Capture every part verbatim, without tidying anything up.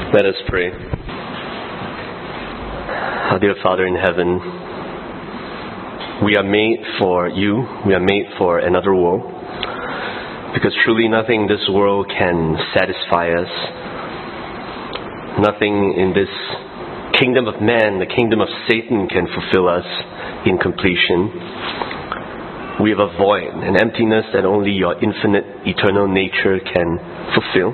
Let us pray. Our dear Father in heaven, we are made for you. We are made for another world. Because truly nothing in this world can satisfy us. Nothing in this kingdom of man, the kingdom of Satan, can fulfill us in completion. We have a void, an emptiness that only your infinite, eternal nature can fulfill.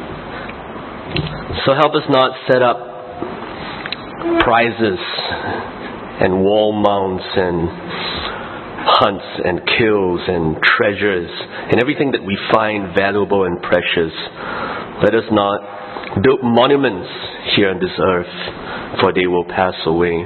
So help us not set up prizes and wall mounts and hunts and kills and treasures and everything that we find valuable and precious. Let us not build monuments here on this earth, for they will pass away.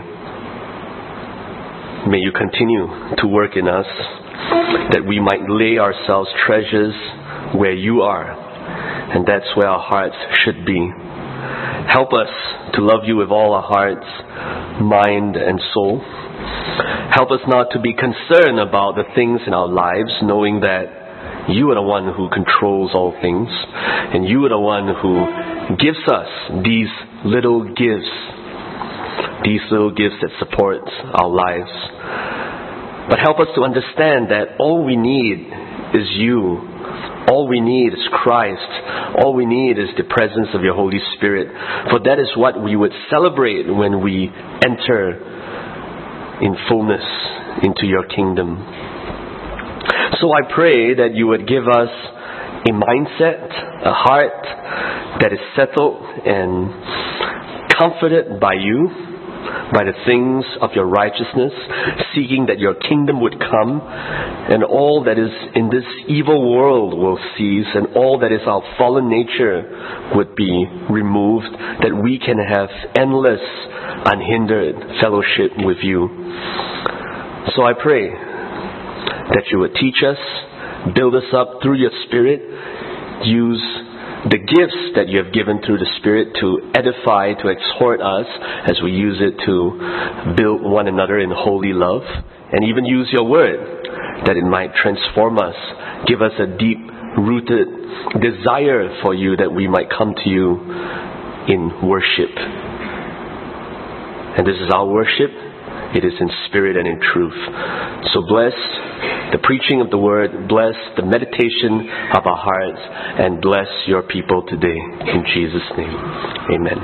May you continue to work in us, that we might lay ourselves treasures where you are, and that's where our hearts should be. Help us to love you with all our hearts, mind, and soul. Help us not to be concerned about the things in our lives, knowing that you are the one who controls all things, and you are the one who gives us these little gifts, these little gifts that support our lives. But help us to understand that all we need is you. All we need is Christ. All we need is the presence of your Holy Spirit. For that is what we would celebrate when we enter in fullness into your kingdom. So I pray that you would give us a mindset, a heart that is settled and comforted by you, by the things of your righteousness, seeking that your kingdom would come, and all that is in this evil world will cease, and all that is our fallen nature would be removed, that we can have endless, unhindered fellowship with you. So I pray that you would teach us, build us up through your Spirit, use the gifts that you have given through the Spirit to edify, to exhort us as we use it to build one another in holy love, and even use your word that it might transform us, give us a deep-rooted desire for you, that we might come to you in worship. And this is our worship. It is in spirit and in truth. So bless the preaching of the word, bless the meditation of our hearts, and bless your people today. In Jesus' name, amen.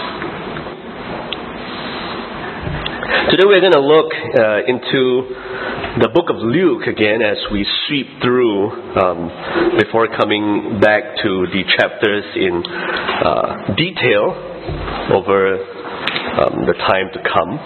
Today we're going to look uh, into the book of Luke again as we sweep through um, before coming back to the chapters in uh, detail over um, the time to come.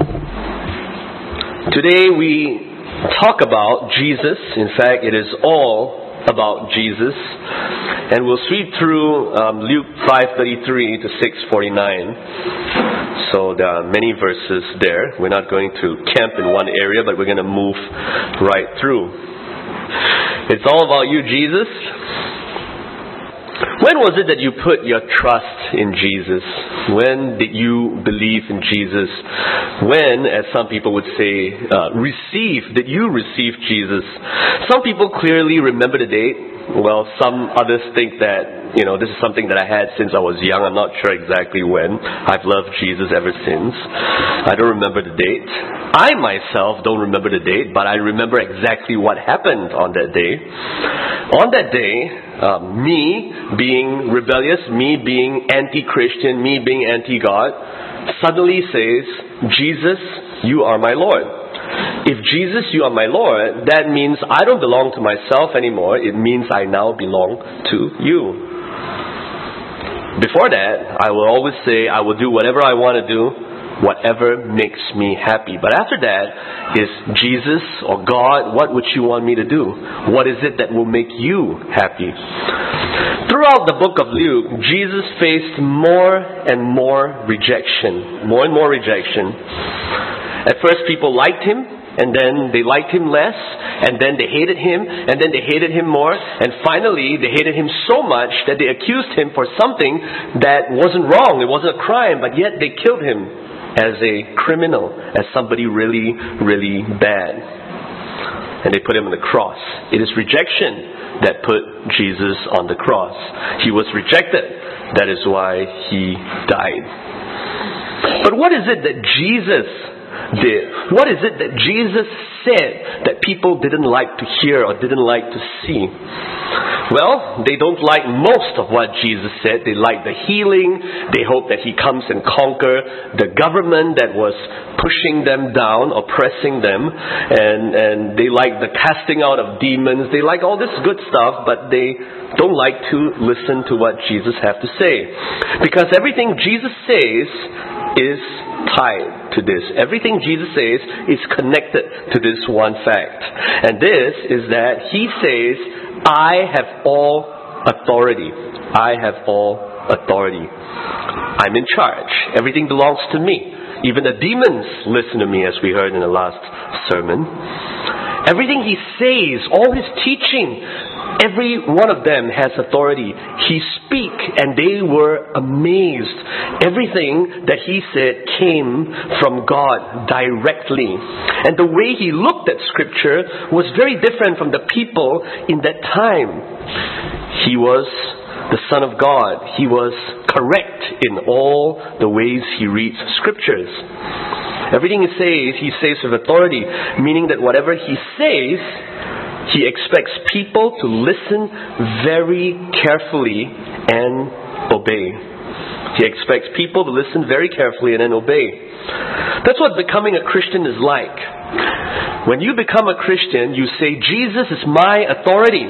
Today we talk about Jesus. In fact, it is all about Jesus. And we'll sweep through um, Luke five thirty-three to six forty-nine. So there are many verses there. We're not going to camp in one area, but we're going to move right through. It's all about you, Jesus. When was it that you put your trust in Jesus? When did you believe in Jesus? When, as some people would say, uh, receive, did you receive Jesus? Some people clearly remember the date. Well, some others think that, you know, this is something that I had since I was young. I'm not sure exactly when. I've loved Jesus ever since. I don't remember the date. I myself don't remember the date, but I remember exactly what happened on that day. On that day, uh, me being rebellious, me being anti-Christian, me being anti-God, suddenly says, Jesus, you are my Lord. If Jesus, you are my Lord, that means I don't belong to myself anymore. It means I now belong to you. Before that, I will always say I will do whatever I want to do, whatever makes me happy. But after that is Jesus or God, what would you want me to do? What is it that will make you happy? Throughout the book of Luke, Jesus faced more and more rejection. More and more rejection. At first people liked him, and then they liked him less, and then they hated him, and then they hated him more, and finally they hated him so much that they accused him for something that wasn't wrong, it wasn't a crime, but yet they killed him as a criminal, as somebody really, really bad. And they put him on the cross. It is rejection that put Jesus on the cross. He was rejected That is why He died. But what is it that Jesus did? What is it that Jesus said that people didn't like to hear or didn't like to see? Well, they don't like most of what Jesus said. They like the healing. They hope that He comes and conquer the government that was pushing them down, oppressing them. And, and they like the casting out of demons. They like all this good stuff, but they don't like to listen to what Jesus has to say. Because everything Jesus says is tied to this. Everything Jesus says is connected to this one fact. And this is that He says, I have all authority. I have all authority. I'm in charge. Everything belongs to me. Even the demons listen to me, as we heard in the last sermon. Everything He says, all His teaching, every one of them has authority. He speak and they were amazed. Everything that He said came from God directly. And the way He looked at Scripture was very different from the people in that time. He was the Son of God. He was correct in all the ways He reads Scriptures. Everything He says, He says with authority, meaning that whatever He says, He expects people to listen very carefully and obey. He expects people to listen very carefully and then obey. That's what becoming a Christian is like. When you become a Christian, you say, Jesus is my authority.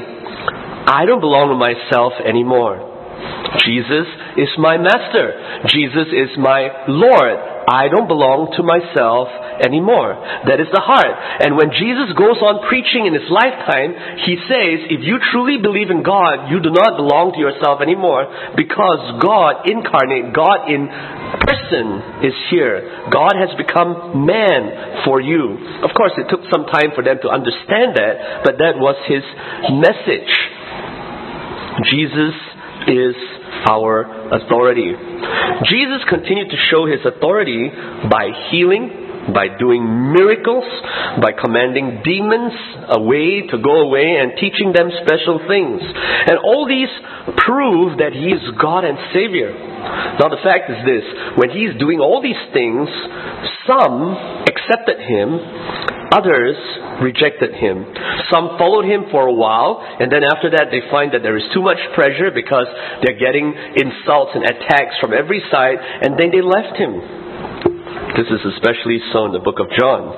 I don't belong to myself anymore. Jesus is my master. Jesus is my Lord. I don't belong to myself anymore. That is the heart. And when Jesus goes on preaching in His lifetime, He says, if you truly believe in God, you do not belong to yourself anymore, because God incarnate, God in person is here. God has become man for you. Of course, it took some time for them to understand that, but that was His message. Jesus is our authority. Jesus continued to show His authority by healing, by doing miracles, by commanding demons away to go away and teaching them special things. And all these prove that He is God and Savior. Now the fact is this, when He is doing all these things, some accepted Him, others rejected Him. Some followed Him for a while, and then after that they find that there is too much pressure because they're getting insults and attacks from every side, and then they left Him. This is especially so in the book of John.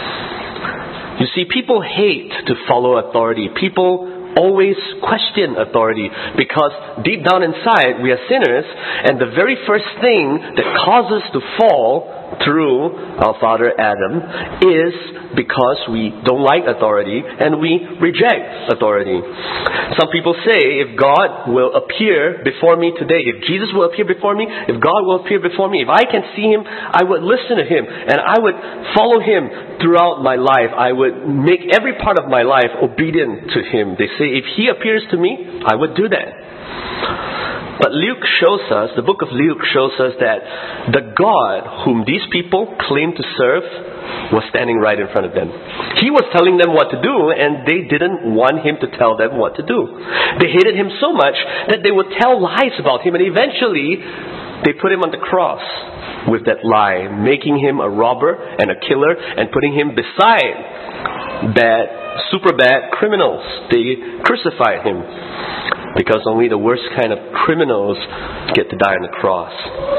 You see, people hate to follow authority. People always question authority because deep down inside we are sinners, and the very first thing that causes us to fall through our father Adam is because we don't like authority and we reject authority. Some people say, if God will appear before me today, if Jesus will appear before me, if God will appear before me, if I can see Him, I would listen to Him and I would follow Him throughout my life. I would make every part of my life obedient to Him. They say, if He appears to me, I would do that. But Luke shows us, the book of Luke shows us that the God whom these people claim to serve was standing right in front of them. He was telling them what to do, and they didn't want Him to tell them what to do. They hated Him so much that they would tell lies about Him, and eventually they put Him on the cross with that lie, making Him a robber and a killer and putting Him beside bad, super bad criminals. They crucified Him, because only the worst kind of criminals get to die on the cross.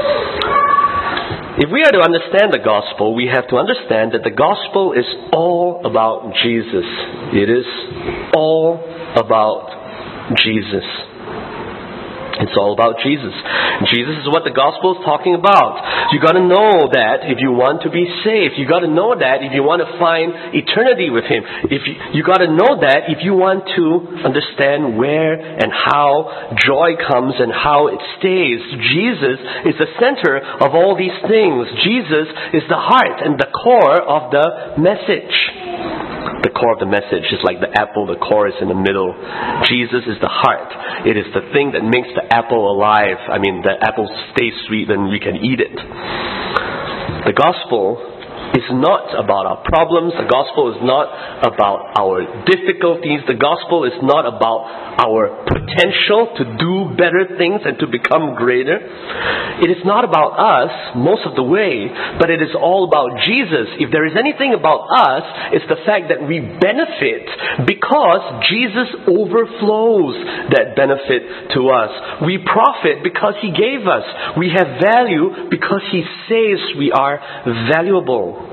If we are to understand the gospel, we have to understand that the gospel is all about Jesus. It is all about Jesus. It's all about Jesus. Jesus is what the gospel is talking about. You got to know that if you want to be saved. You got to know that if you want to find eternity with Him. If you, you got to know that if you want to understand where and how joy comes and how it stays. Jesus is the center of all these things. Jesus is the heart and the core of the message. The core of the message is like the apple, the core is in the middle. Jesus is the heart. It is the thing that makes the apple alive. I mean, the apple stays sweet and we can eat it. The gospel is not about our problems. The gospel is not about our difficulties. The gospel is not about our potential to do better things and to become greater. It is not about us most of the way, but it is all about Jesus. If there is anything about us, it's the fact that we benefit because Jesus overflows that benefit to us. We profit because He gave us. We have value because He says we are valuable.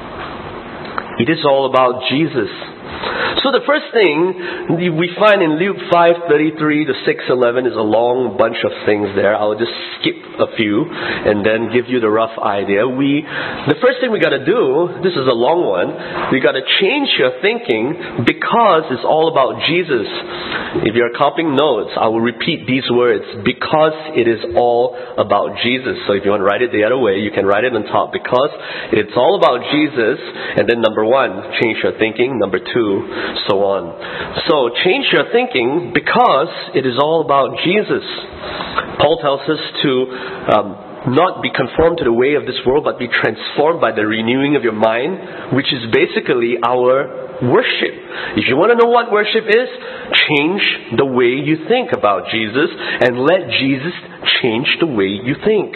It is all about Jesus. So the first thing we find in Luke five thirty-three to six eleven is a long bunch of things there. I'll just skip a few and then give you the rough idea. We, the first thing we got to do, this is a long one, we got to change your thinking because it's all about Jesus. If you're copying notes, I will repeat these words, because it is all about Jesus. So if you want to write it the other way, you can write it on top, because it's all about Jesus. And then number one, change your thinking. Number two, so on. So change your thinking because it is all about Jesus. Paul tells us to um, not be conformed to the way of this world, but be transformed by the renewing of your mind, which is basically our worship. If you want to know what worship is, change the way you think about Jesus and let Jesus change the way you think.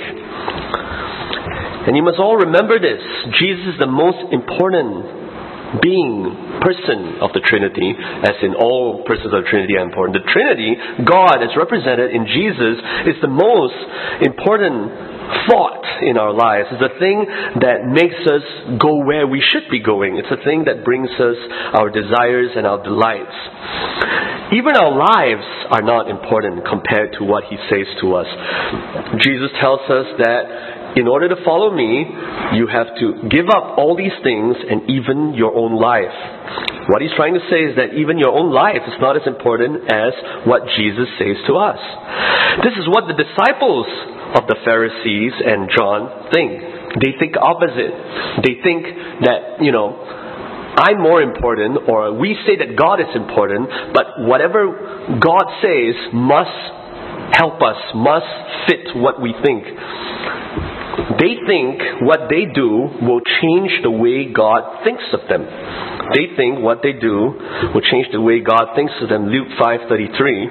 And you must all remember this. Jesus is the most important being, person of the Trinity, as in all persons of the Trinity are important. The Trinity, God as represented in Jesus, is the most important thought in our lives. It's the thing that makes us go where we should be going. It's the thing that brings us our desires and our delights. Even our lives are not important compared to what He says to us. Jesus tells us that in order to follow me, you have to give up all these things and even your own life. What He's trying to say is that even your own life is not as important as what Jesus says to us. This is what the disciples of the Pharisees and John think. They think opposite. They think that, you know, I'm more important, or we say that God is important, but whatever God says must help us, must fit what we think. They think what they do will change the way God thinks of them. They think what they do will change the way God thinks of them. Luke five thirty-three.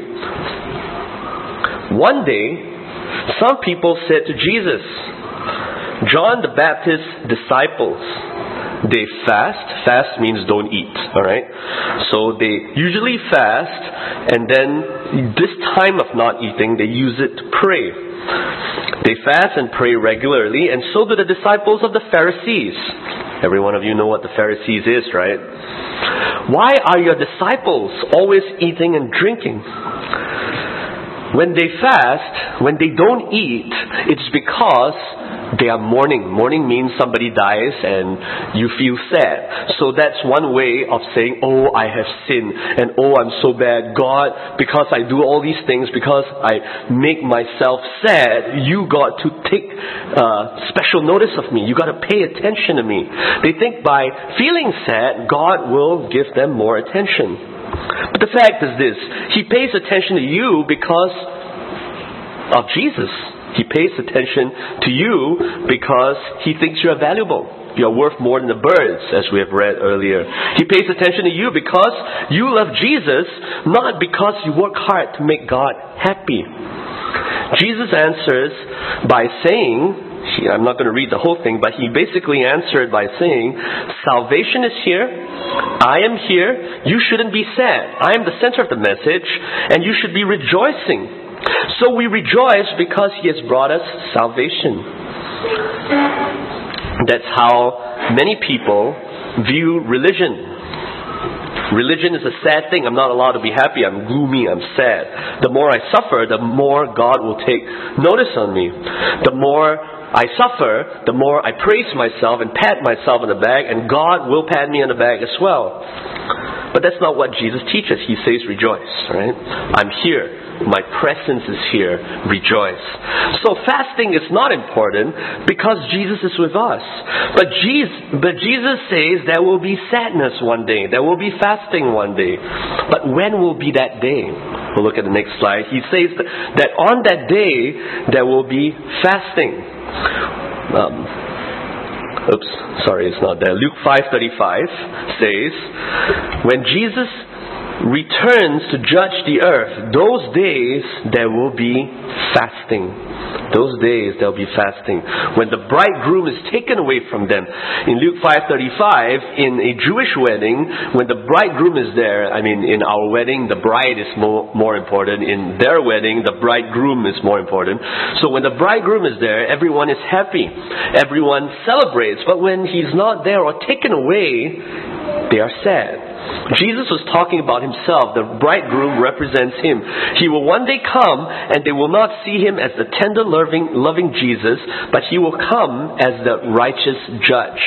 One day, some people said to Jesus, John the Baptist's disciples, they fast. Fast means don't eat. Alright? So they usually fast, and then this time of not eating, they use it to pray. They fast and pray regularly, and so do the disciples of the Pharisees. Every one of you know what the Pharisees is, right? Why are your disciples always eating and drinking? When they fast, when they don't eat, it's because they are mourning. Mourning means somebody dies and you feel sad. So that's one way of saying, oh, I have sinned, and oh, I'm so bad. God, because I do all these things, because I make myself sad, you got to take uh, special notice of me. You got to pay attention to me. They think by feeling sad, God will give them more attention. But the fact is this, He pays attention to you because of Jesus. He pays attention to you because He thinks you are valuable. You are worth more than the birds, as we have read earlier. He pays attention to you because you love Jesus, not because you work hard to make God happy. Jesus answers by saying, I'm not going to read the whole thing, but He basically answered by saying, salvation is here. I am here. You shouldn't be sad. I am the center of the message, and you should be rejoicing. So we rejoice because He has brought us salvation. That's how many people view religion. Religion is a sad thing. I'm not allowed to be happy. I'm gloomy. I'm sad. The more I suffer, the more God will take notice on me. The more I suffer, the more I praise myself and pat myself on the back, and God will pat me on the back as well. But that's not what Jesus teaches. He says rejoice, right? I'm here. My presence is here. Rejoice. So fasting is not important because Jesus is with us. But Jesus, but Jesus says there will be sadness one day. There will be fasting one day. But when will be that day? We'll look at the next slide. He says that, that on that day there will be fasting. Um, Oops, sorry, it's not there. Luke five thirty-five says, when Jesus returns to judge the earth, those days there will be fasting. Those days there will be fasting. When the bridegroom is taken away from them. In Luke five thirty-five, in a Jewish wedding, when the bridegroom is there, I mean in our wedding, the bride is more, more important. In their wedding, the bridegroom is more important. So when the bridegroom is there, everyone is happy. Everyone celebrates. But when he's not there or taken away, they are sad. Jesus was talking about himself. The bridegroom represents him. He will one day come, and they will not see him as the tender, loving, loving Jesus, but he will come as the righteous judge.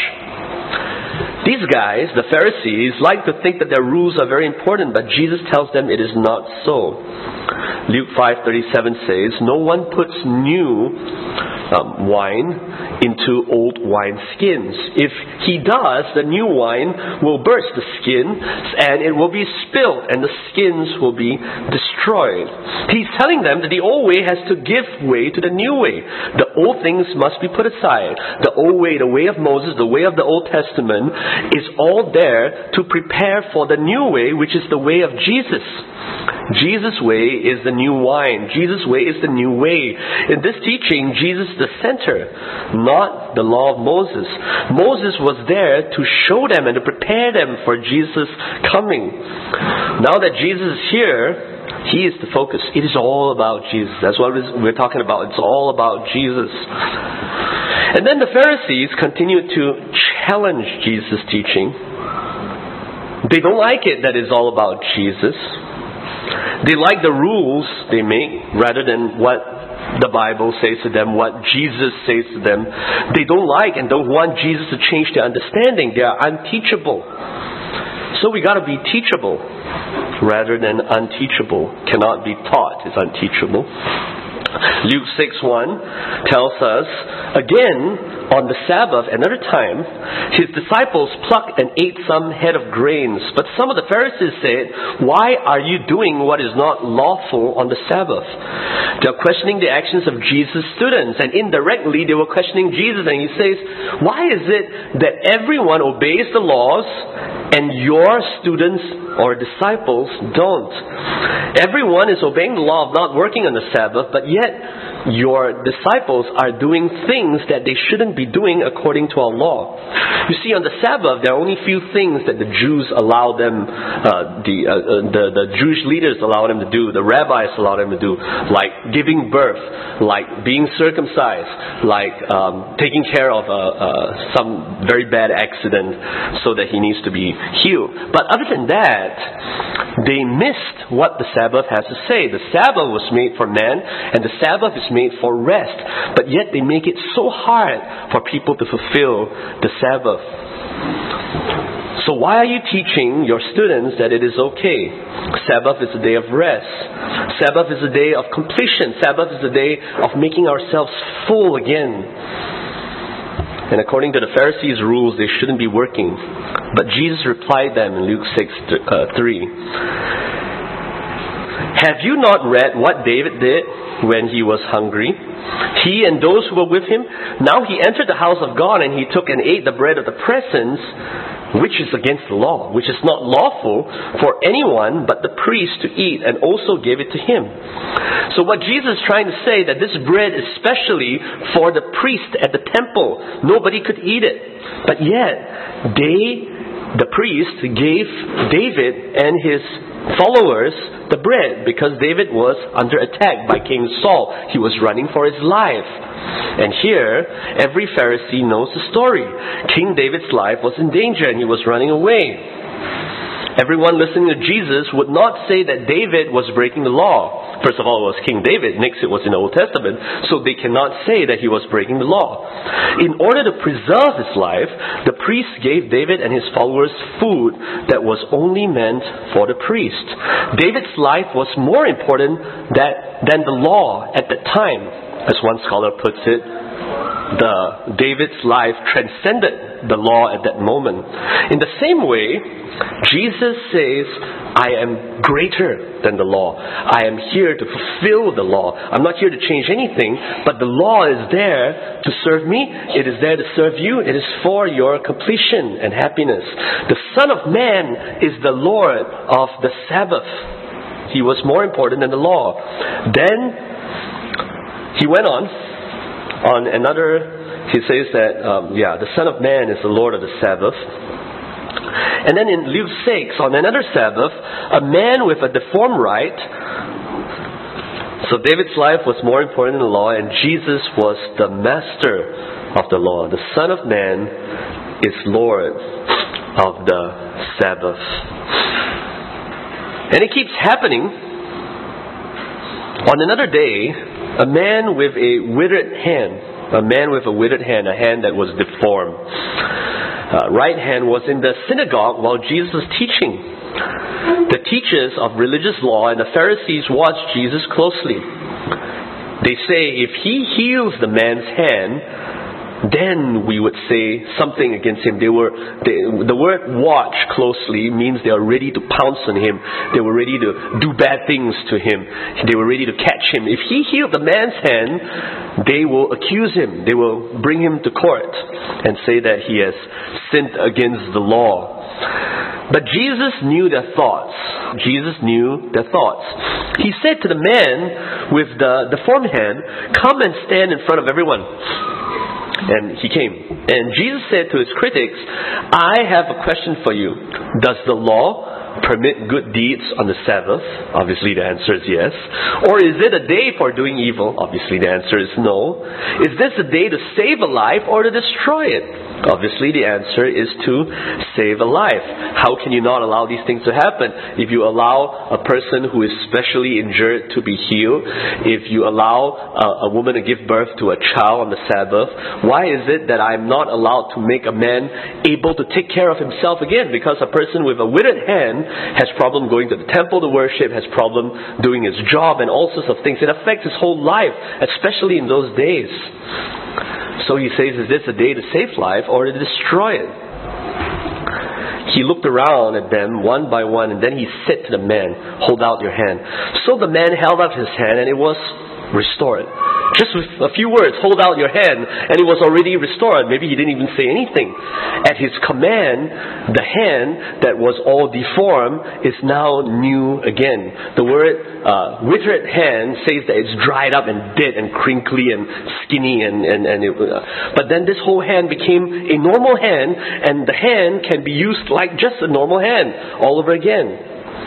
These guys, the Pharisees, like to think that their rules are very important, but Jesus tells them it is not so. Luke five thirty-seven says, no one puts new um, wine into old wine skins. If he does, the new wine will burst the skin, and it will be spilled, and the skins will be destroyed. He's telling them that the old way has to give way to the new way. The old things must be put aside. The old way, the way of Moses, the way of the Old Testament, is all there to prepare for the new way, which is the way of Jesus. Jesus' way is the new wine. Jesus' way is the new way. In this teaching, Jesus is the center, not the law of Moses. Moses was there to show them and to prepare them for Jesus' coming. Now that Jesus is here, he is the focus. It is all about Jesus. That's what we're talking about. It's all about Jesus. And then the Pharisees continue to challenge Jesus' teaching. They don't like it that it's all about Jesus. They like the rules they make rather than what the Bible says to them, what Jesus says to them. They don't like and don't want Jesus to change their understanding. They are unteachable. So we got to be teachable rather than unteachable. Cannot be taught is unteachable. Luke six one tells us, again, on the Sabbath, another time, his disciples plucked and ate some head of grains. But some of the Pharisees said, why are you doing what is not lawful on the Sabbath? They are questioning the actions of Jesus' students. And indirectly, they were questioning Jesus. And he says, why is it that everyone obeys the laws and your students or disciples don't? Everyone is obeying the law of not working on the Sabbath, but yet your disciples are doing things that they shouldn't be doing according to our law. You see, on the Sabbath, there are only few things that the Jews allow them, uh, the, uh, the the Jewish leaders allow them to do, the rabbis allow them to do, like giving birth, like being circumcised, like um, taking care of uh, uh, some very bad accident so that he needs to be healed. But other than that, they missed what the Sabbath has to say. The Sabbath was made for man, and the Sabbath is made for rest. But yet they make it so hard for people to fulfill the Sabbath. So why are you teaching your students that it is okay? Sabbath is a day of rest. Sabbath is a day of completion. Sabbath is a day of making ourselves full again. And according to the Pharisees' rules, they shouldn't be working. But Jesus replied them in Luke six three. Have you not read what David did when he was hungry? He and those who were with him. Now he entered the house of God, and he took and ate the bread of the presence, which is against the law, which is not lawful for anyone but the priest to eat, and also gave it to him. So what Jesus is trying to say, that this bread is specially for the priest at the temple. Nobody could eat it. But yet, they, the priest, gave David and his followers the bread because David was under attack by King Saul. He was running for his life. And here, every Pharisee knows the story. King David's life was in danger and he was running away. Everyone listening to Jesus would not say that David was breaking the law. First of all, it was King David. Next, it was in the Old Testament. So they cannot say that he was breaking the law. In order to preserve his life, the priest gave David and his followers food that was only meant for the priest. David's life was more important that, than the law at that time. As one scholar puts it, the David's life transcended the law at that moment. In the same way, Jesus says, I am greater than the law. I am here to fulfill the law. I'm not here to change anything, but the law is there to serve me. It is there to serve you. It is for your completion and happiness. The Son of Man is the Lord of the Sabbath. He was more important than the law. Then he went on, on another, he says that, um, yeah, the Son of Man is the Lord of the Sabbath. And then in Luke six, on another Sabbath, a man with a deformed right. So David's life was more important than the law, and Jesus was the master of the law. The Son of Man is Lord of the Sabbath. And it keeps happening. On another day, a man with a withered hand, a man with a withered hand, a hand that was deformed, Uh, right hand, was in the synagogue while Jesus was teaching. The teachers of religious law and the Pharisees watched Jesus closely. They say, if he heals the man's hand, then we would say something against him. They were, they, the word watch closely means they are ready to pounce on him. They were ready to do bad things to him. They were ready to catch him. If he healed the man's hand, they will accuse him. They will bring him to court and say that he has sinned against the law. But Jesus knew their thoughts. Jesus knew their thoughts. He said to the man with the deformed hand, come and stand in front of everyone. And he came. And Jesus said to his critics, I have a question for you. Does the law permit good deeds on the Sabbath? Obviously the answer is yes. Or is it a day for doing evil? Obviously the answer is no. Is this a day to save a life or to destroy it? Obviously the answer is to save a life. How can you not allow these things to happen? If you allow a person who is specially injured to be healed, if you allow a, a woman to give birth to a child on the Sabbath, why is it that I'm not allowed to make a man able to take care of himself again? Because a person with a withered hand has problem going to the temple to worship, has problem doing his job and all sorts of things. It affects his whole life, especially in those days. So he says, is this a day to save life or to destroy it? He looked around at them one by one, and then he said to the man, hold out your hand. So the man held out his hand, and it was restored. Just with a few words, hold out your hand, and it was already restored. Maybe he didn't even say anything. At his command, the hand that was all deformed is now new again. The word uh, withered hand says that it's dried up and dead and crinkly and skinny, and, and, and it, uh, but then this whole hand became a normal hand, and the hand can be used like just a normal hand all over again.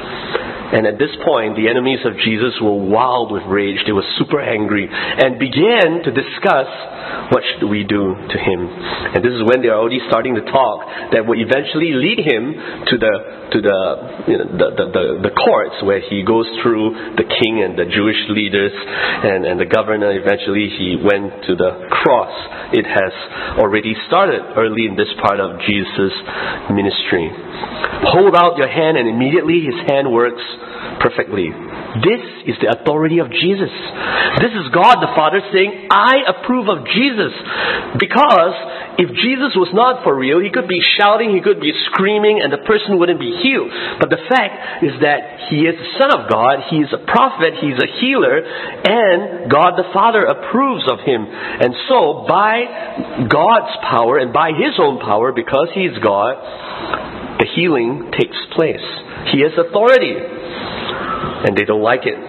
And at this point, the enemies of Jesus were wild with rage. They were super angry and began to discuss, what should we do to him? And this is when they are already starting to talk that would eventually lead him to the to the you know, the, the, the, the courts where he goes through the king and the Jewish leaders and, and the governor. Eventually, he went to the cross. It has already started early in this part of Jesus' ministry. Hold out your hand, and immediately his hand works perfectly. This is the authority of Jesus. This is God the Father saying, I approve of Jesus. Because if Jesus was not for real, he could be shouting, he could be screaming, and the person wouldn't be healed. But the fact is that he is the Son of God, he is a prophet, he is a healer, and God the Father approves of him. And so, by God's power and by his own power, because he is God, the healing takes place. He has authority. And they don't like it.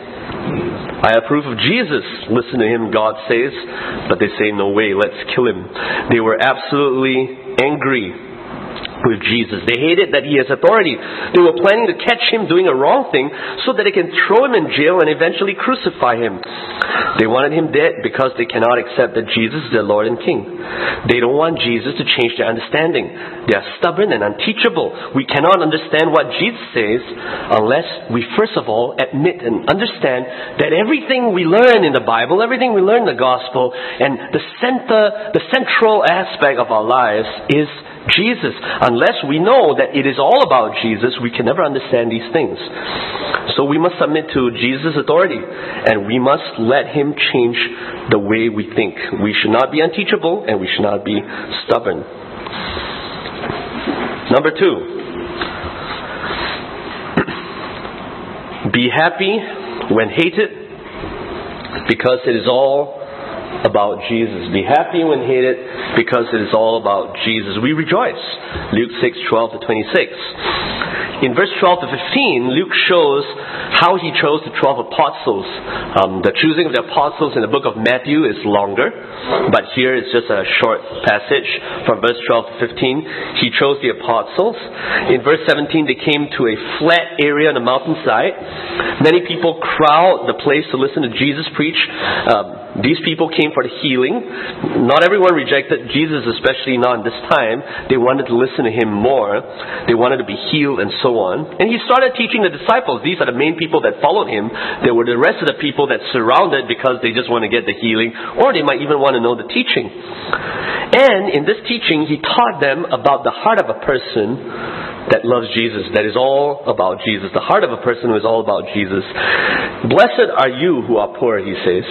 I approve of Jesus. Listen to him, God says. But they say, no way, let's kill him. They were absolutely angry with Jesus. They hated that he has authority. They were planning to catch him doing a wrong thing so that they can throw him in jail and eventually crucify him. They wanted him dead because they cannot accept that Jesus is their Lord and King. They don't want Jesus to change their understanding. They are stubborn and unteachable. We cannot understand what Jesus says unless we first of all admit and understand that everything we learn in the Bible, everything we learn in the gospel, and the center, the central aspect of our lives is Jesus. Unless we know that it is all about Jesus, we can never understand these things. So we must submit to Jesus' authority, and we must let Him change the way we think. We should not be unteachable, and we should not be stubborn. Number two, be happy when hated, because it is all about Jesus. Be happy when hated, because it is all about Jesus. We rejoice. Luke six, twelve to twenty-six. In verse twelve to fifteen, Luke shows how he chose the twelve apostles. Um, the choosing of the apostles in the book of Matthew is longer, but here it's just a short passage from verse twelve to fifteen. He chose the apostles. In verse seventeen, they came to a flat area on the mountainside. Many people crowd the place to listen to Jesus preach. Um, these people came for the healing. Not everyone rejected Jesus, especially not in this time. They wanted to listen to Him more. They wanted to be healed and so on. And He started teaching the disciples. These are the main people that followed Him. There were the rest of the people that surrounded because they just want to get the healing, or they might even want to know the teaching. And in this teaching, He taught them about the heart of a person that loves Jesus, that is all about Jesus. The heart of a person who is all about Jesus. Blessed are you who are poor, He says.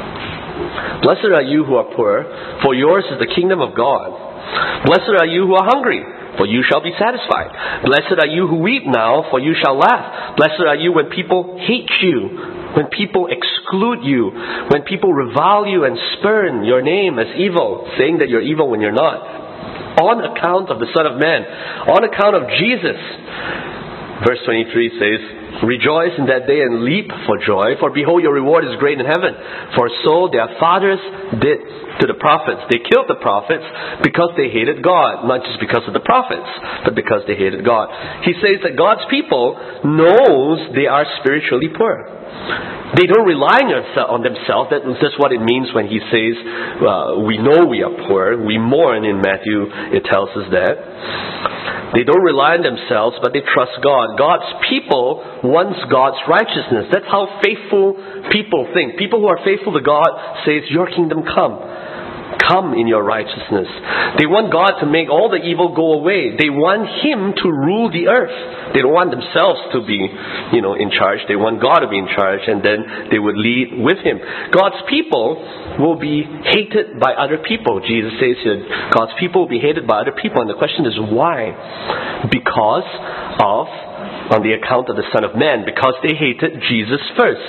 Blessed are you who are poor, for yours is the kingdom of God. Blessed are you who are hungry, for you shall be satisfied. Blessed are you who weep now, for you shall laugh. Blessed are you when people hate you, when people exclude you, when people revile you and spurn your name as evil, saying that you're evil when you're not, on account of the Son of Man, on account of Jesus. Verse twenty-three says, rejoice in that day and leap for joy, for behold, your reward is great in heaven. For so their fathers did to the prophets. They killed the prophets because they hated God, not just because of the prophets, but because they hated God. He says that God's people knows they are spiritually poor. They don't rely on themselves. That's what it means when He says, uh, we know we are poor. We mourn in Matthew, it tells us that. They don't rely on themselves, but they trust God. God's people wants God's righteousness. That's how faithful people think. People who are faithful to God says, your kingdom come. Come in your righteousness. They want God to make all the evil go away. They want Him to rule the earth. They don't want themselves to be, you know, in charge. They want God to be in charge, and then they would lead with Him. God's people will be hated by other people. Jesus says here, God's people will be hated by other people. And the question is why? Because of, on the account of the Son of Man, because they hated Jesus first.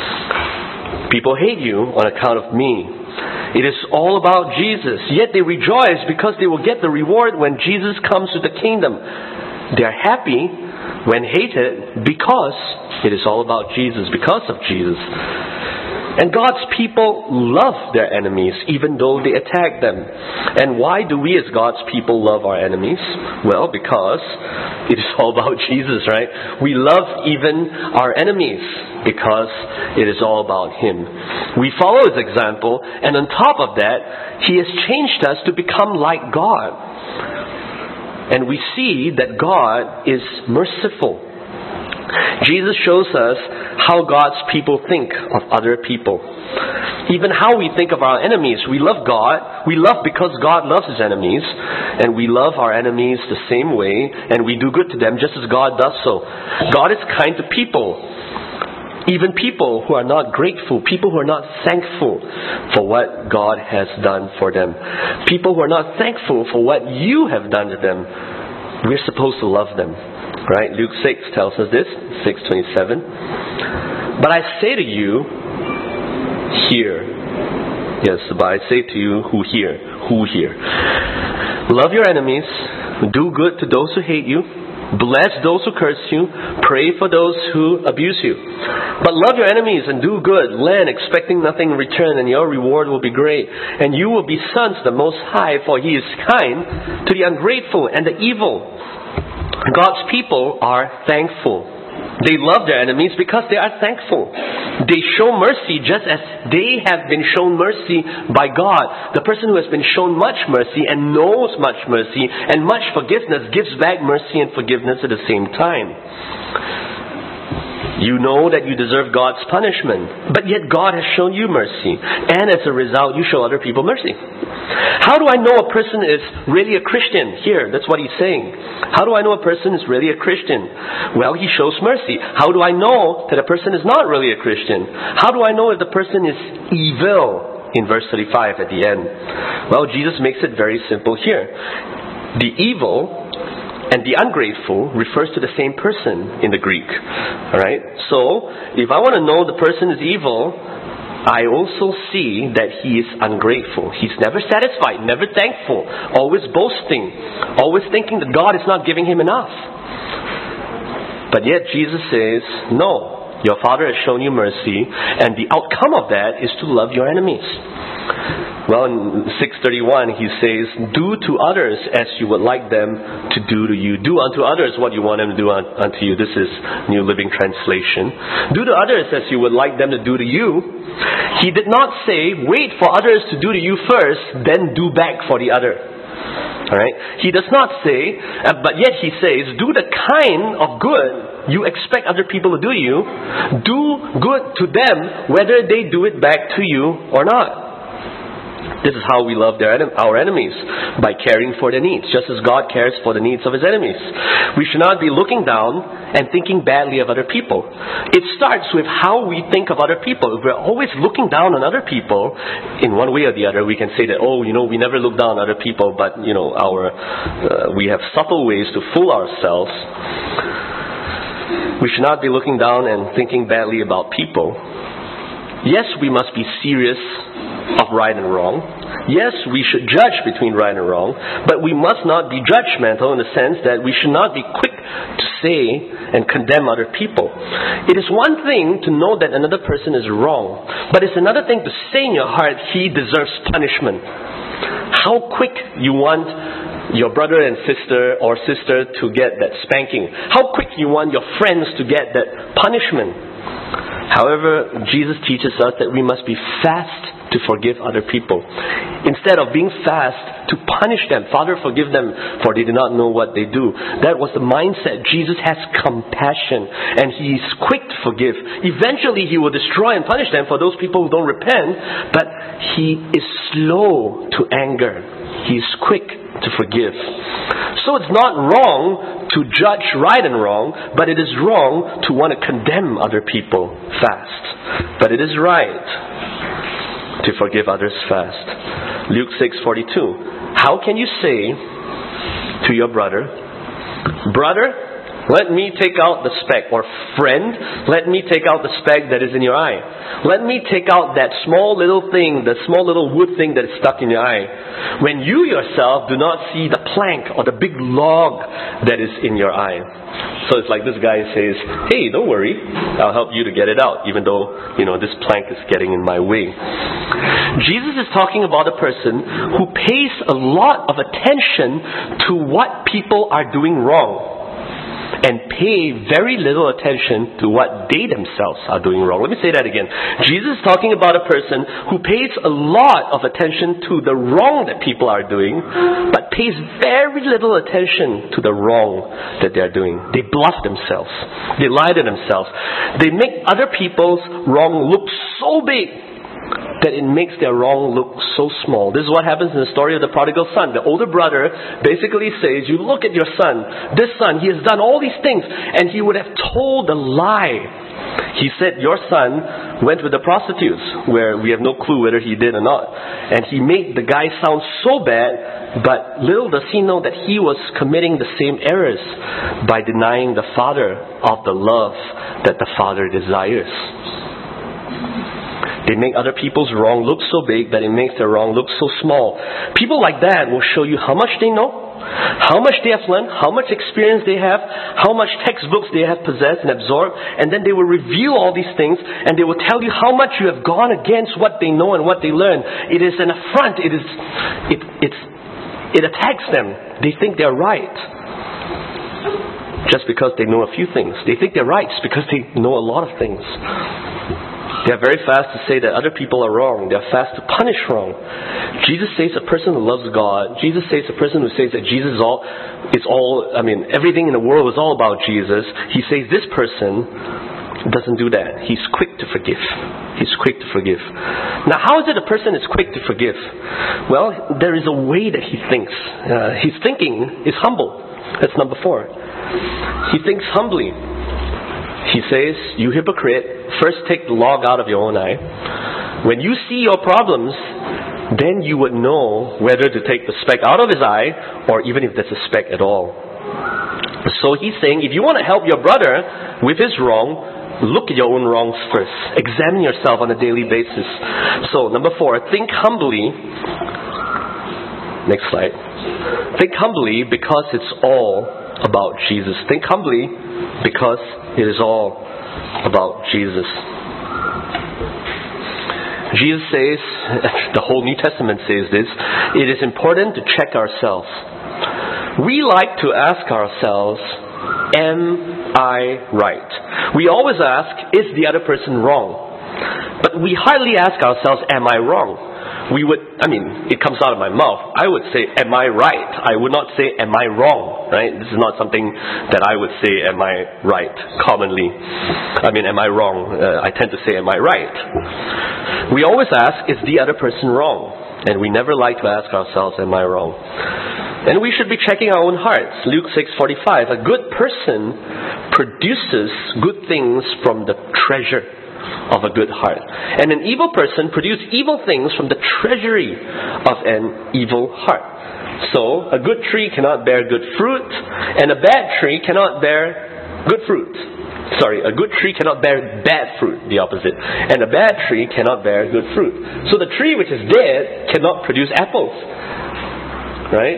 People hate you on account of me. It is all about Jesus. Yet they rejoice because they will get the reward when Jesus comes to the kingdom. They are happy when hated because it is all about Jesus, because of Jesus. And God's people love their enemies even though they attack them. And why do we as God's people love our enemies? Well, because it is all about Jesus, right? We love even our enemies because it is all about Him. We follow His example, and on top of that, He has changed us to become like God. And we see that God is merciful. Jesus shows us how God's people think of other people. Even how we think of our enemies. We love God. We love because God loves His enemies. And we love our enemies the same way. And we do good to them just as God does so. God is kind to people. Even people who are not grateful. People who are not thankful for what God has done for them. People who are not thankful for what you have done to them. We're supposed to love them. Right? Luke six tells us this, six twenty-seven. But I say to you, hear. Yes, but I say to you who hear. Who hear. Love your enemies. Do good to those who hate you. Bless those who curse you. Pray for those who abuse you. But love your enemies and do good. Lend, expecting nothing in return, and your reward will be great. And you will be sons of the Most High, for He is kind to the ungrateful and the evil. God's people are thankful. They love their enemies because they are thankful. They show mercy just as they have been shown mercy by God. The person who has been shown much mercy and knows much mercy and much forgiveness gives back mercy and forgiveness at the same time. You know that you deserve God's punishment, but yet God has shown you mercy. And as a result, you show other people mercy. How do I know a person is really a Christian? Here, that's what he's saying. How do I know a person is really a Christian? Well, he shows mercy. How do I know that a person is not really a Christian? How do I know if the person is evil? In verse thirty-five at the end. Well, Jesus makes it very simple here. The evil and the ungrateful refers to the same person in the Greek. Alright? So, if I want to know the person is evil, I also see that he is ungrateful. He's never satisfied, never thankful, always boasting, always thinking that God is not giving him enough. But yet Jesus says, no, your Father has shown you mercy, and the outcome of that is to love your enemies. Well, in six thirty-one, he says, do to others as you would like them to do to you. Do unto others what you want them to do unto you. This is New Living Translation. Do to others as you would like them to do to you. He did not say, wait for others to do to you first, then do back for the other. Alright? He does not say, uh, but yet he says, do the kind of good you expect other people to do to you. Do good to them, whether they do it back to you or not. This is how we love their, our enemies, by caring for their needs, just as God cares for the needs of His enemies. We should not be looking down and thinking badly of other people. It starts with how we think of other people. If we're always looking down on other people, in one way or the other, we can say that, oh, you know, we never look down on other people, but, you know, our uh, we have subtle ways to fool ourselves. We should not be looking down and thinking badly about people. Yes, we must be serious of right and wrong. Yes, we should judge between right and wrong, but we must not be judgmental in the sense that we should not be quick to say and condemn other people. It is one thing to know that another person is wrong, but it's another thing to say in your heart, he deserves punishment. How quick you want your brother and sister or sister to get that spanking. How quick you want your friends to get that punishment. However, Jesus teaches us that we must be fast to forgive other people, instead of being fast to punish them. Father, forgive them, for they do not know what they do. That was the mindset. Jesus has compassion, and He is quick to forgive. Eventually, He will destroy and punish them for those people who don't repent, but He is slow to anger. He is quick to forgive. So it's not wrong to judge right and wrong, but it is wrong to want to condemn other people fast. But it is right to forgive others fast. Luke six forty-two. How can you say to your brother, brother, let me take out the speck, or friend, let me take out the speck that is in your eye. Let me take out that small little thing, the small little wood thing that is stuck in your eye, when you yourself do not see the plank or the big log that is in your eye. So it's like this guy says, hey, don't worry, I'll help you to get it out, even though, you know, this plank is getting in my way. Jesus is talking about a person who pays a lot of attention to what people are doing wrong, and pay very little attention to what they themselves are doing wrong. Let me say that again. Jesus is talking about a person who pays a lot of attention to the wrong that people are doing, but pays very little attention to the wrong that they are doing. They bluff themselves. They lie to themselves. They make other people's wrong look so big that it makes their wrong look so small. This is what happens in the story of the prodigal son. The older brother basically says, you look at your son. This son, he has done all these things. And he would have told a lie. He said, your son went with the prostitutes, where we have no clue whether he did or not. And he made the guy sound so bad, but little does he know that he was committing the same errors by denying the father of the love that the father desires. They make other people's wrong look so big that it makes their wrong look so small. People like that will show you how much they know, how much they have learned, how much experience they have, how much textbooks they have possessed and absorbed, and then they will reveal all these things, and they will tell you how much you have gone against what they know and what they learn. It is an affront. It is, it, it's, it attacks them. They think they're right just because they know a few things. They think they're right just because they know a lot of things. They are very fast to say that other people are wrong. They are fast to punish wrong. Jesus says a person who loves God, Jesus says a person who says that Jesus is all, is all, I mean, everything in the world is all about Jesus. He says this person doesn't do that. He's quick to forgive. He's quick to forgive. Now, how is it a person is quick to forgive? Well, there is a way that he thinks. Uh, his thinking is humble. That's number four. He thinks humbly. He says, you hypocrite, first take the log out of your own eye. When you see your problems, then you would know whether to take the speck out of his eye, or even if there's a speck at all. So he's saying, if you want to help your brother with his wrong, look at your own wrongs first. Examine yourself on a daily basis. So, number four, think humbly. Next slide. Think humbly because it's all about Jesus. Think humbly because it is all about Jesus. Jesus says, the whole New Testament says this, it is important to check ourselves. We like to ask ourselves, am I right? We always ask, is the other person wrong? But we hardly ask ourselves, am I wrong? We would, I mean, it comes out of my mouth. I would say, am I right? I would not say, am I wrong? Right? This is not something that I would say, am I right? Commonly. I mean, am I wrong? Uh, I tend to say, am I right? We always ask, is the other person wrong? And we never like to ask ourselves, am I wrong? And we should be checking our own hearts. Luke six forty-five, a good person produces good things from the treasure of a good heart. And an evil person produces evil things from the treasury of an evil heart. So, a good tree cannot bear good fruit, and a bad tree cannot bear good fruit. Sorry, a good tree cannot bear bad fruit, the opposite. And a bad tree cannot bear good fruit. So the tree which is dead cannot produce apples. Right?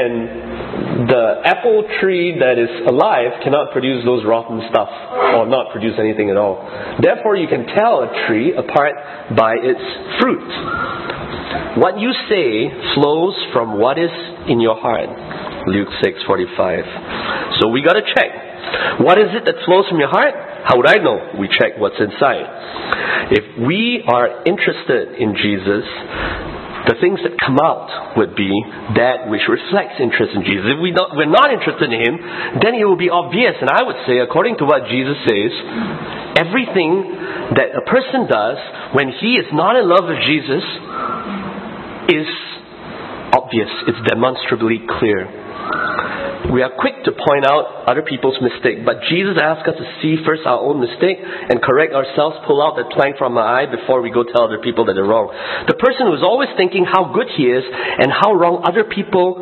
And the apple tree that is alive cannot produce those rotten stuff, or not produce anything at all. Therefore, you can tell a tree apart by its fruit. What you say flows from what is in your heart. Luke six forty-five. So we got to check. What is it that flows from your heart? How would I know? We check what's inside. If we are interested in Jesus, the things that come out would be that which reflects interest in Jesus. If we not, we're not interested in Him, then it will be obvious. And I would say, according to what Jesus says, everything that a person does when he is not in love with Jesus is obvious. It's demonstrably clear. We are quick to point out other people's mistake, but Jesus asks us to see first our own mistake and correct ourselves, pull out the plank from our eye before we go tell other people that they're wrong. The person who is always thinking how good he is and how wrong other people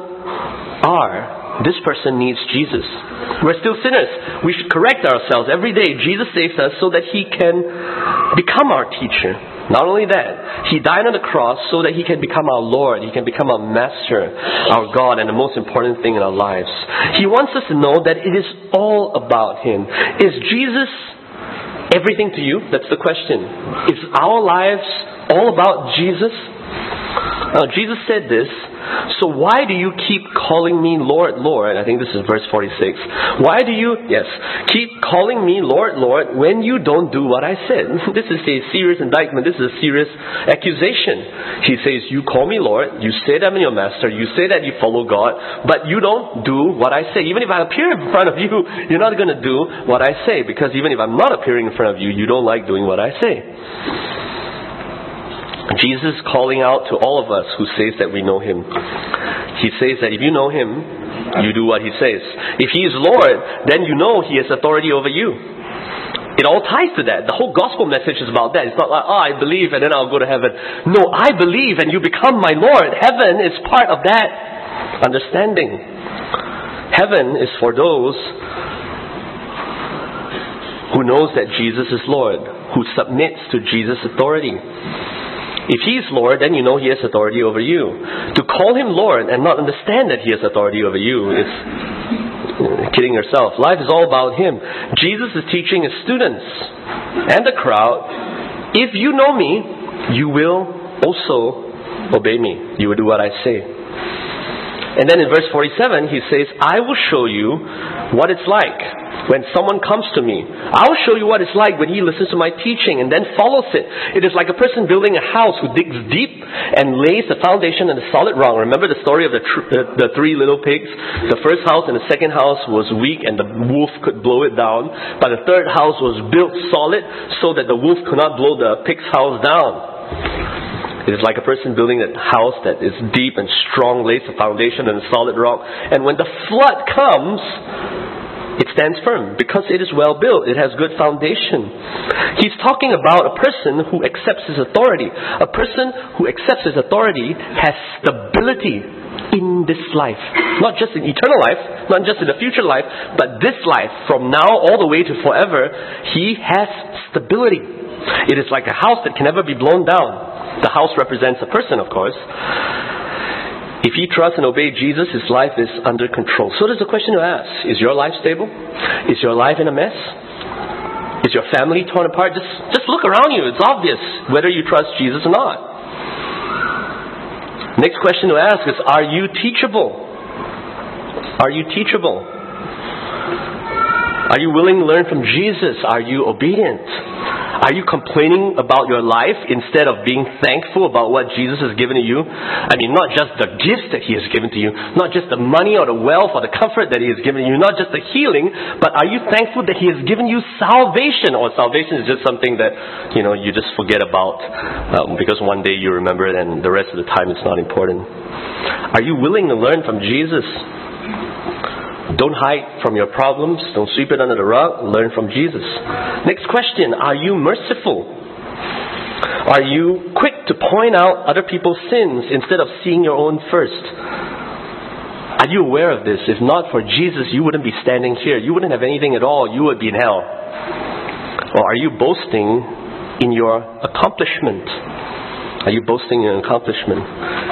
are, this person needs Jesus. We're still sinners. We should correct ourselves every day. Jesus saves us so that He can become our teacher. Not only that, He died on the cross so that He can become our Lord. He can become our Master, our God, and the most important thing in our lives. He wants us to know that it is all about Him. Is Jesus everything to you? That's the question. Is our lives all about Jesus? Uh, Jesus said this, so why do you keep calling me Lord, Lord? I think this is verse forty-six. Why do you, yes, keep calling me Lord, Lord when you don't do what I said? This is a serious indictment. This is a serious accusation. He says, you call me Lord, you say that I'm your master, you say that you follow God, but you don't do what I say. Even if I appear in front of you, you're not going to do what I say, because even if I'm not appearing in front of you, you don't like doing what I say. Jesus is calling out to all of us who says that we know Him. He says that if you know Him, you do what He says. If He is Lord, then you know He has authority over you. It all ties to that. The whole gospel message is about that. It's not like, oh, I believe and then I'll go to heaven. No, I believe and you become my Lord. Heaven is part of that understanding. Heaven is for those who knows that Jesus is Lord, who submits to Jesus' authority. If He is Lord, then you know He has authority over you. To call Him Lord and not understand that He has authority over you is kidding yourself. Life is all about Him. Jesus is teaching His students and the crowd, if you know me, you will also obey me. You will do what I say. And then in verse forty-seven, He says, I will show you what it's like When someone comes to me, I'll show you what it's like when he listens to my teaching and then follows it. It is like a person building a house who digs deep and lays the foundation in the solid rock. Remember the story of the, tr- the, the three little pigs? The first house and the second house was weak and the wolf could blow it down. But the third house was built solid so that the wolf could not blow the pig's house down. It is like a person building a house that is deep and strong, lays the foundation in a solid rock. And when the flood comes, it stands firm because it is well built. It has good foundation. He's talking about a person who accepts his authority. A person who accepts his authority has stability in this life. Not just in eternal life, not just in the future life, but this life, from now all the way to forever, he has stability. It is like a house that can never be blown down. The house represents a person, of course. If he trusts and obeys Jesus, his life is under control. So there's a question to ask. Is your life stable? Is your life in a mess? Is your family torn apart? Just, just look around you. It's obvious whether you trust Jesus or not. Next question to ask is, are you teachable? Are you teachable? Are you willing to learn from Jesus? Are you obedient? Are you complaining about your life instead of being thankful about what Jesus has given to you? I mean, not just the gifts that He has given to you, not just the money or the wealth or the comfort that He has given you, not just the healing, but are you thankful that He has given you salvation? Or salvation is just something that, you know, you just forget about um, because one day you remember it and the rest of the time it's not important. Are you willing to learn from Jesus? Don't hide from your problems. Don't sweep it under the rug. Learn from Jesus. Next question. Are you merciful? Are you quick to point out other people's sins instead of seeing your own first? Are you aware of this? If not for Jesus, you wouldn't be standing here. You wouldn't have anything at all. You would be in hell. Or are you boasting in your accomplishment? Are you boasting in your accomplishment?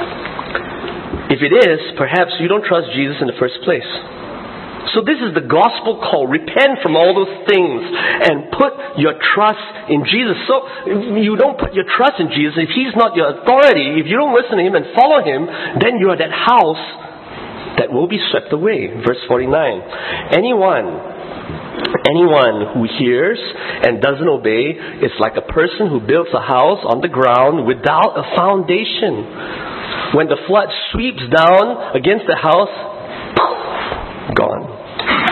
If it is, perhaps you don't trust Jesus in the first place. So this is the gospel call. Repent from all those things and put your trust in Jesus. So if you don't put your trust in Jesus, if He's not your authority, if you don't listen to Him and follow Him, then you are that house that will be swept away. Verse forty-nine. Anyone, anyone who hears and doesn't obey is like a person who builds a house on the ground without a foundation. When the flood sweeps down against the house, gone.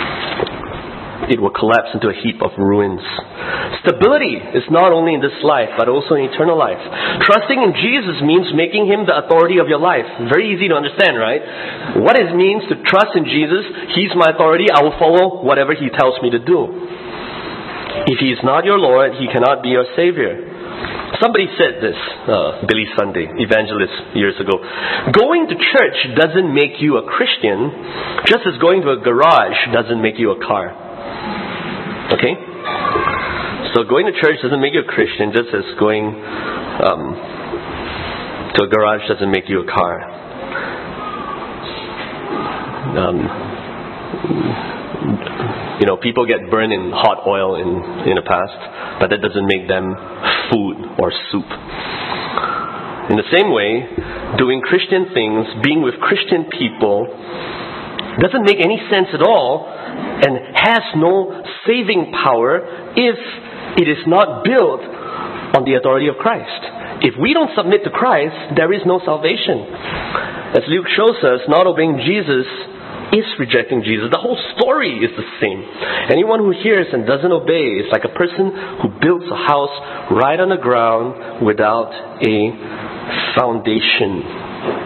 It will collapse into a heap of ruins. Stability is not only in this life, but also in eternal life. Trusting in Jesus means making Him the authority of your life. Very easy to understand, right? What it means to trust in Jesus, He's my authority, I will follow whatever He tells me to do. If He is not your Lord, He cannot be your Savior. Somebody said this, uh, Billy Sunday, evangelist years ago. Going to church doesn't make you a Christian, just as going to a garage doesn't make you a car. Okay? So going to church doesn't make you a Christian, just as going um, to a garage doesn't make you a car. Um, you know, people get burned in hot oil in, in the past, but that doesn't make them food or soup. In the same way, doing Christian things, being with Christian people, doesn't make any sense at all and has no saving power if it is not built on the authority of Christ. If we don't submit to Christ, there is no salvation. As Luke shows us, not obeying Jesus is rejecting Jesus. The whole story is the same. Anyone who hears and doesn't obey is like a person who builds a house right on the ground without a foundation.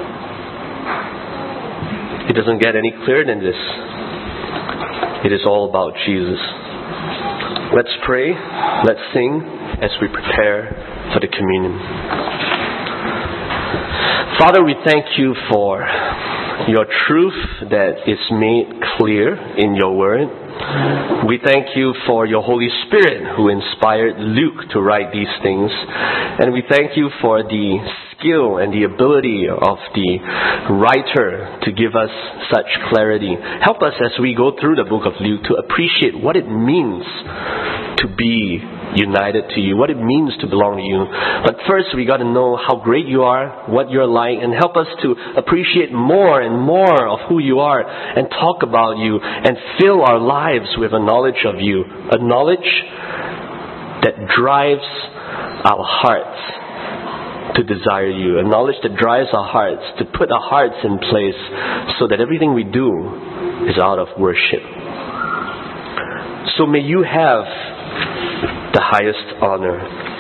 It doesn't get any clearer than this. It is all about Jesus. Let's pray. Let's sing as we prepare for the communion. Father, we thank You for Your truth that is made clear in Your word. We thank You for Your Holy Spirit who inspired Luke to write these things. And we thank You for the skill and the ability of the writer to give us such clarity. Help us as we go through the book of Luke to appreciate what it means to be united to you, what it means to belong to you. But first we got to know how great you are, what you're like, and help us to appreciate more and more of who you are and talk about you and fill our lives with a knowledge of you, a knowledge that drives our hearts to desire you, a knowledge that drives our hearts to put our hearts in place so that everything we do is out of worship. So may you have the highest honor.